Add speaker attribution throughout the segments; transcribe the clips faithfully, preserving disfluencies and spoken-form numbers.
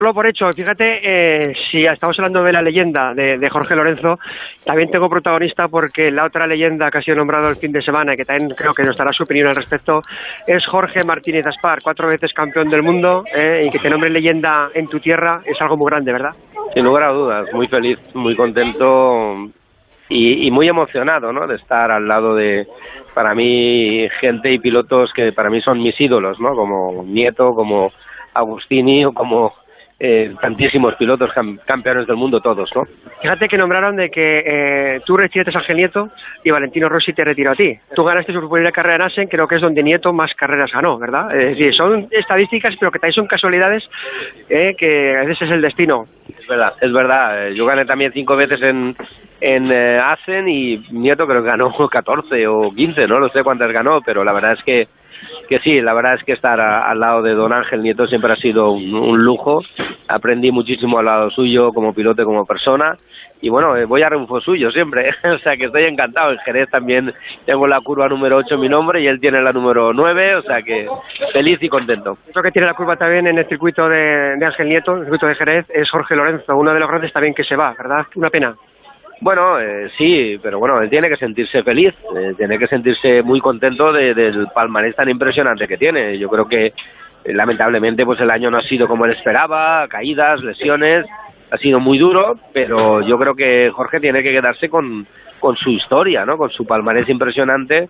Speaker 1: Solo por hecho, fíjate, eh, si estamos hablando de la leyenda de, de Jorge Lorenzo, también tengo protagonista porque la otra leyenda que ha sido nombrado el fin de semana, que también creo que nos dará su opinión al respecto, es Jorge Martínez Aspar, cuatro veces campeón del mundo, eh, y que te nombre leyenda en tu tierra es algo muy grande, ¿verdad?
Speaker 2: Sin lugar a dudas, muy feliz, muy contento y, y muy emocionado, ¿no?, de estar al lado de, para mí, gente y pilotos que para mí son mis ídolos, ¿no?, como Nieto, como Agustini o como Eh, tantísimos pilotos cam campeones del mundo, todos, ¿no?
Speaker 1: Fíjate que nombraron de que eh, tú retiraste a Ángel Nieto y Valentino Rossi te retiró a ti. Tú ganaste su primera carrera en Assen, creo que es donde Nieto más carreras ganó, ¿verdad? Es decir, son estadísticas, pero que también son casualidades, eh, que a veces es el destino.
Speaker 2: Es verdad, es verdad. Yo gané también cinco veces en, en eh, Assen y Nieto creo que ganó catorce o quince, no lo sé cuántas ganó, pero la verdad es que que sí, la verdad es que estar a, al lado de don Ángel Nieto siempre ha sido un, un lujo. Aprendí muchísimo al lado suyo como piloto y como persona y bueno, eh, voy a rebufo suyo siempre, o sea que estoy encantado. En Jerez también tengo la curva número ocho mi nombre y él tiene la número nueve, o sea que feliz y contento.
Speaker 1: Otro que tiene la curva también en el circuito de, de Ángel Nieto, el circuito de Jerez, es Jorge Lorenzo, uno de los grandes también que se va, ¿verdad? Una pena.
Speaker 2: Bueno, eh, sí, pero bueno, él tiene que sentirse feliz, eh, tiene que sentirse muy contento de, del palmarés tan impresionante que tiene. Yo creo que, eh, lamentablemente, pues el año no ha sido como él esperaba, caídas, lesiones, ha sido muy duro, pero yo creo que Jorge tiene que quedarse con, con su historia, ¿no?, con su palmarés impresionante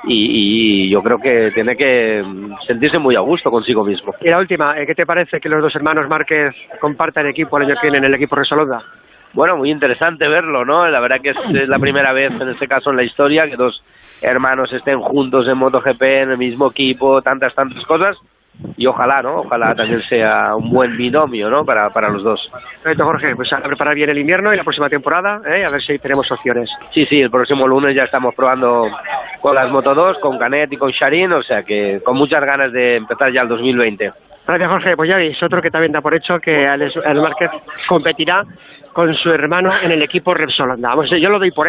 Speaker 2: y, y yo creo que tiene que sentirse muy a gusto consigo mismo.
Speaker 1: Y la última, ¿qué te parece que los dos hermanos Márquez compartan equipo el año que viene en el equipo Repsol Honda?
Speaker 2: Bueno, muy interesante verlo, ¿no? La verdad que es, es la primera vez, en este caso en la historia, que dos hermanos estén juntos en MotoGP, en el mismo equipo, tantas, tantas cosas. Y ojalá, ¿no? Ojalá también sea un buen binomio, ¿no?, para, para los dos.
Speaker 1: Perfecto, Jorge. Pues a preparar bien el invierno y la próxima temporada, ¿eh? A ver si tenemos opciones.
Speaker 2: Sí, sí, el próximo lunes ya estamos probando con las Moto dos, con Canet y con Sharin, o sea que con muchas ganas de empezar ya el dos mil veinte.
Speaker 1: Gracias, Jorge. Pues ya veis, otro que también da por hecho que Alex Márquez competirá con su hermano en el equipo Repsol Honda. Vamos, yo lo doy por